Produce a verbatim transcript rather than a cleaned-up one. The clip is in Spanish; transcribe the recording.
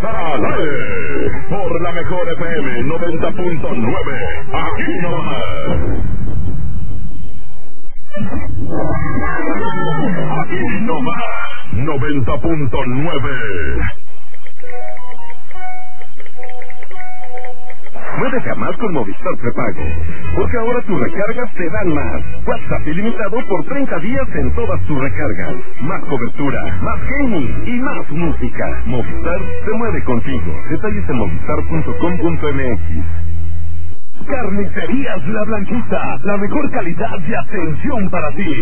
al aire por la mejor F M noventa punto nueve. Aquí nomás. Aquí nomás. noventa punto nueve. No deja más con Movistar Prepago, porque ahora tus recargas te dan más. WhatsApp ilimitado por treinta días en todas tus recargas. Más cobertura, más gaming y más música. Movistar se mueve contigo. Detalles en movistar punto com punto m x. Carnicerías La Blanquita, la mejor calidad y atención para ti.